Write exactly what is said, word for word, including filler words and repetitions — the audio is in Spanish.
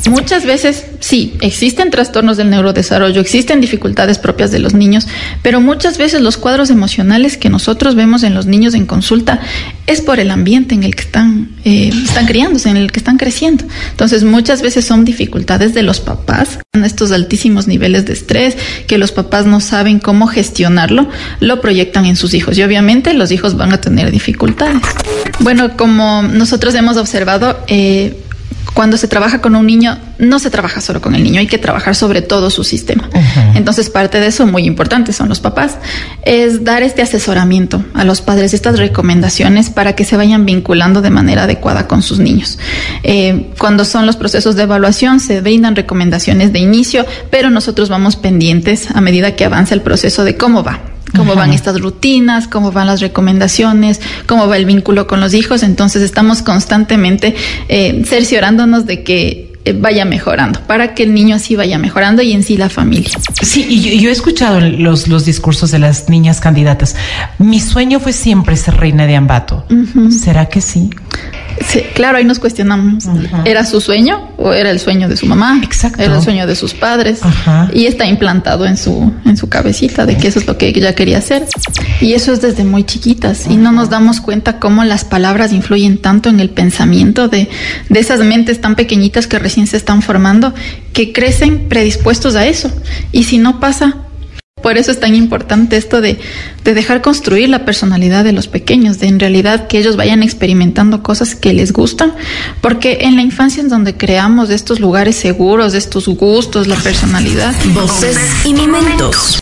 Muchas veces, sí, existen trastornos del neurodesarrollo, existen dificultades propias de los niños, pero muchas veces los cuadros emocionales que nosotros vemos en los niños en consulta es por el ambiente en el que están, eh, están criándose, en el que están creciendo. Entonces, muchas veces son dificultades de los papás, estos altísimos niveles de estrés, que los papás no saben cómo gestionarlo, lo proyectan en sus hijos y obviamente los hijos van a tener dificultades. Bueno, como nosotros hemos observado, eh, cuando se trabaja con un niño, no se trabaja solo con el niño, hay que trabajar sobre todo su sistema. Uh-huh. Entonces, parte de eso, muy importante, son los papás, es dar este asesoramiento a los padres, estas recomendaciones para que se vayan vinculando de manera adecuada con sus niños. Eh, cuando son los procesos de evaluación, se brindan recomendaciones de inicio, pero nosotros vamos pendientes a medida que avanza el proceso de cómo va. Cómo van estas rutinas, cómo van las recomendaciones, cómo va el vínculo con los hijos. Entonces estamos constantemente eh, cerciorándonos de que eh, vaya mejorando, para que el niño así vaya mejorando y en sí la familia. Sí, y yo, yo he escuchado los, los discursos de las niñas candidatas. Mi sueño fue siempre ser reina de Ambato. Uh-huh. ¿Será que sí? Sí, claro, ahí nos cuestionamos. Uh-huh. ¿Era su sueño o era el sueño de su mamá? Exacto. ¿Era el sueño de sus padres? Uh-huh. Y está implantado en su en su cabecita de que eso es lo que ella quería hacer. Y eso es desde muy chiquitas. Uh-huh. Y no nos damos cuenta cómo las palabras influyen tanto en el pensamiento de, de esas mentes tan pequeñitas que recién se están formando, que crecen predispuestos a eso. Y si no pasa... Por eso es tan importante esto de, de dejar construir la personalidad de los pequeños, de en realidad que ellos vayan experimentando cosas que les gustan, porque en la infancia es donde creamos estos lugares seguros, estos gustos, la personalidad. Voces y momentos.